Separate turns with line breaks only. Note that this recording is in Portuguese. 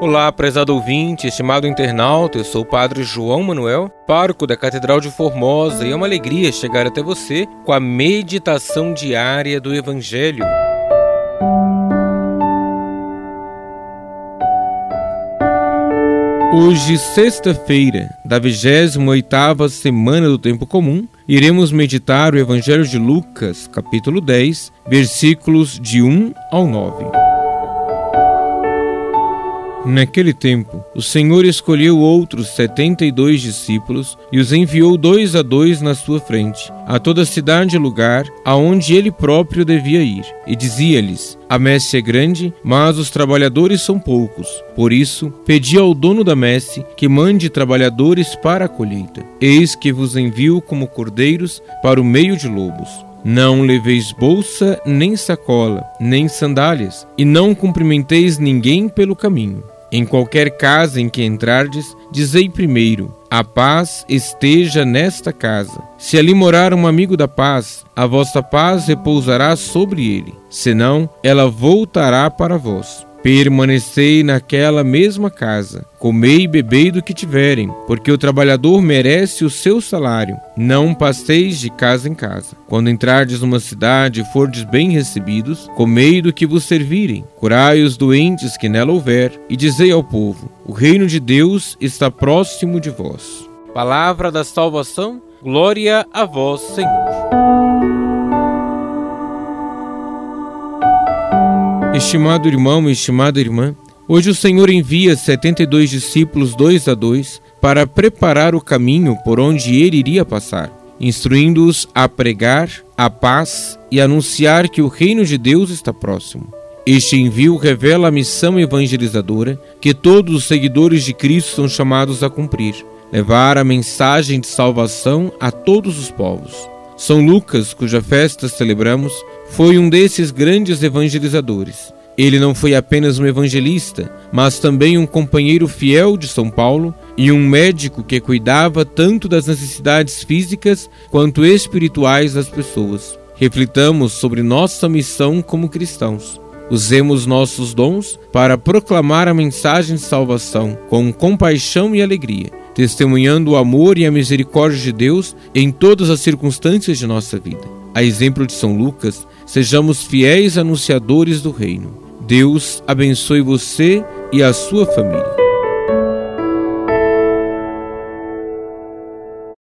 Olá, prezado ouvinte, estimado internauta, eu sou o Padre João Manuel, pároco da Catedral de Formosa, e é uma alegria chegar até você com a meditação diária do Evangelho. Hoje, sexta-feira, da 28ª semana do Tempo Comum, iremos meditar o Evangelho de Lucas, capítulo 10, versículos de 1 ao 9. Naquele tempo, o Senhor escolheu outros 72 discípulos e os enviou 2 a 2 na sua frente, a toda cidade e lugar aonde ele próprio devia ir. E dizia-lhes: a messe é grande, mas os trabalhadores são poucos. Por isso, pedi ao dono da messe que mande trabalhadores para a colheita. Eis que vos envio como cordeiros para o meio de lobos. Não leveis bolsa, nem sacola, nem sandálias, e não cumprimenteis ninguém pelo caminho. Em qualquer casa em que entrardes, dizei primeiro: a paz esteja nesta casa. Se ali morar um amigo da paz, a vossa paz repousará sobre ele, senão ela voltará para vós. Permanecei naquela mesma casa, comei e bebei do que tiverem, porque o trabalhador merece o seu salário. Não passeis de casa em casa. Quando entrardes numa cidade e fordes bem recebidos, comei do que vos servirem, curai os doentes que nela houver, e dizei ao povo: o reino de Deus está próximo de vós. Palavra da salvação, glória a vós, Senhor. Estimado irmão e estimada irmã, hoje o Senhor envia 72 discípulos 2 a 2 para preparar o caminho por onde ele iria passar, instruindo-os a pregar a paz e anunciar que o reino de Deus está próximo. Este envio revela a missão evangelizadora que todos os seguidores de Cristo são chamados a cumprir: levar a mensagem de salvação a todos os povos. São Lucas, cuja festa celebramos, foi um desses grandes evangelizadores. Ele não foi apenas um evangelista, mas também um companheiro fiel de São Paulo e um médico que cuidava tanto das necessidades físicas quanto espirituais das pessoas. Reflitamos sobre nossa missão como cristãos. Usemos nossos dons para proclamar a mensagem de salvação com compaixão e alegria, testemunhando o amor e a misericórdia de Deus em todas as circunstâncias de nossa vida. A exemplo de São Lucas, sejamos fiéis anunciadores do reino. Deus abençoe você e a sua família.